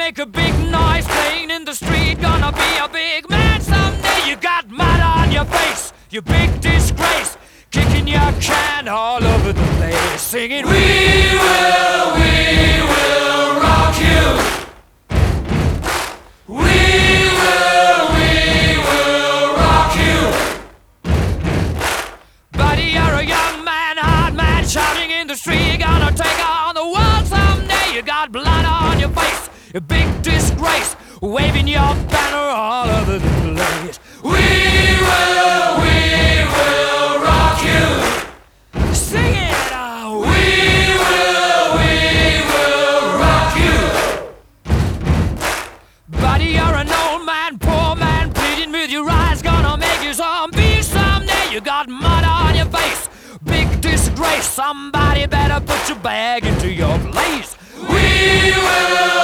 make a big noise playing in the street. Gonna be a big man someday. You got mud on your face, you big disgrace. Kicking your can all over the place, singing, we will rock you. We will rock you. Buddy, you're a young man, hard man, shouting in the street. You're gonna take on the world someday. You got blood on your face, a big disgrace, waving your banner all over the place. We will rock you. Sing it! We will rock you. Buddy, you're an old man, poor man, pleading with your eyes. Gonna make you zombie someday. You got mud on your face, big disgrace. Somebody better put your bag into your place. We will